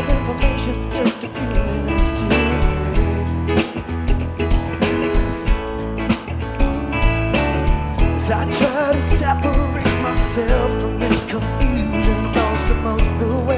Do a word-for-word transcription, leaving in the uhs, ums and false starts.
of information just a few minutes too late. As I try to separate myself from this confusion, lost almost the way